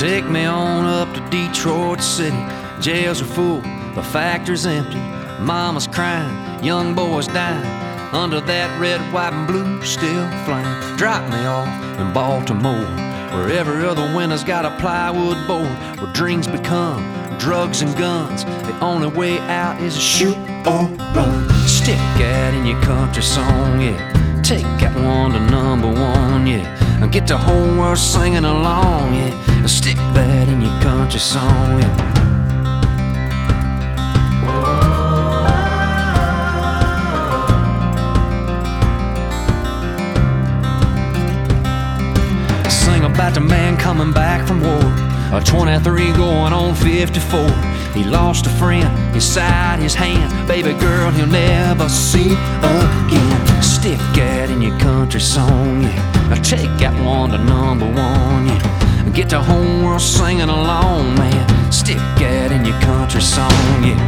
Take me on up to Detroit City. Jails are full, the factory's empty. Mama's crying, young boys dying. Under that red, white, and blue still flying. Drop me off in Baltimore, where every other winter's got a plywood board, where dreams become drugs and guns. The only way out is to shoot or run. Stick that in your country song, yeah. Take that one to #1, yeah. And get the whole world singing along, yeah. Stick that in your country song, yeah. About the man coming back from war, a 23 going on 54. He lost a friend inside his hand, baby girl he'll never see again. Stick that in your country song, yeah. Now take that one to #1, yeah. Get the whole world singing along, man. Stick that in your country song, yeah.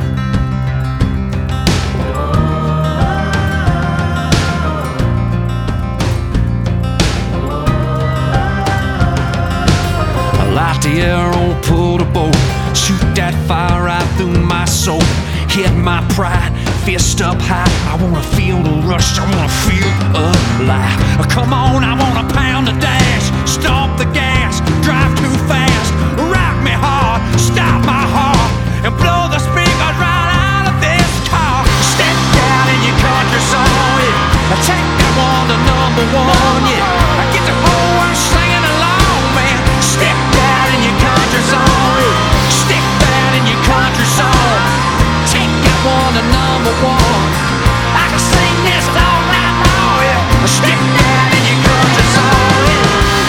Light the arrow, pull the bow, shoot that fire right through my soul. Hit my pride, fist up high. I wanna feel the rush, I wanna feel alive. Come on, I wanna pound the dash, stomp the gas, drive too fast. Rock me hard, stop my heart, and blow the speakers right out of this car. Step down in your country song, yeah. Take that one to #1, yeah. I get the whole world singing along, man. Step down in your country song, yeah. Stick that in your country song. Take that one to #1. I can sing this all night long, yeah. Stick that in your country song, yeah.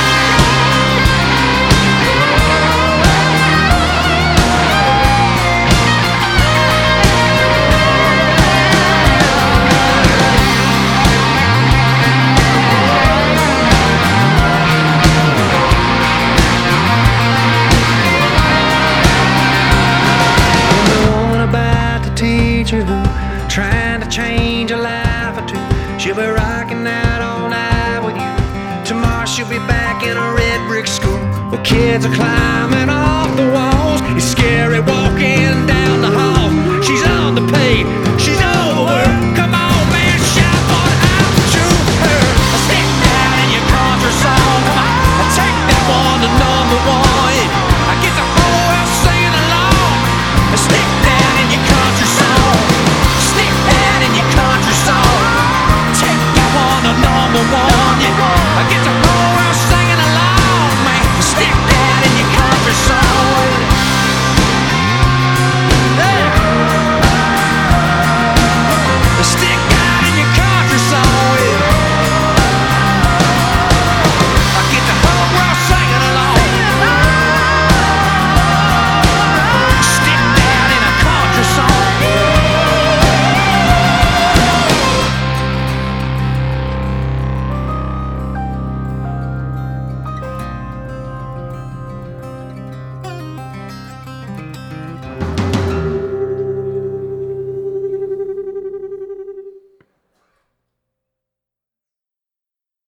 Trying to change a life or two. She'll be rocking out all night with you. Tomorrow she'll be back in a red brick school, where kids are climbing off the walls. It's scary walking down the hall. She's underpaid, she's overworked. Come on, man, shout one out to her. Stick that in your country song. Come on, take that one to #1. Yeah. I get the whole world singing along. Stick that in your country song. Stick that in your country song. Take that one to #1.